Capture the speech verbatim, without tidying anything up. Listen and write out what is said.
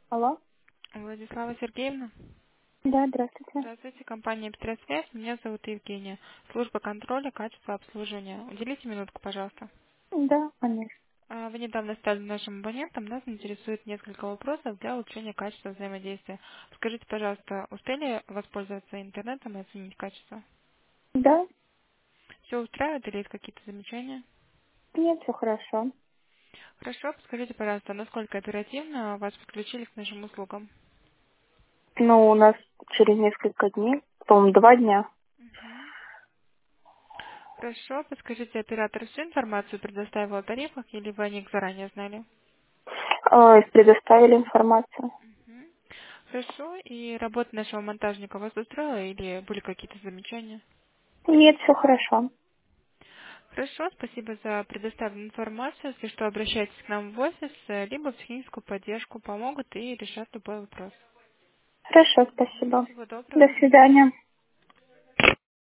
Алло. Владислава Сергеевна. Да, здравствуйте. Здравствуйте, компания «Петросвязь». Меня зовут Евгения. Служба контроля качества обслуживания. Уделите минутку, пожалуйста. Да, конечно. А, Вы недавно стали нашим абонентом. Нас интересует несколько вопросов для улучшения качества взаимодействия. Скажите, пожалуйста, успели воспользоваться интернетом и оценить качество? Да, Все устраивает или есть какие-то замечания? нет, все хорошо. Хорошо, скажите, пожалуйста, насколько оперативно вас подключили к нашим услугам? Ну, у нас через несколько дней, по-моему, два дня, Мгм. Хорошо, подскажите, оператор всю информацию предоставил о тарифах или вы о них заранее знали? э, предоставили информацию. Мгм. Хорошо. И работа нашего монтажника вас устроила или были какие-то замечания? Нет, все хорошо. Хорошо, спасибо за предоставленную информацию. Если что, обращайтесь к нам в офис, э, либо в техническую поддержку, помогут и решат любой вопрос. Хорошо, Мгм. спасибо. Всего До доброго, до свидания. свидания.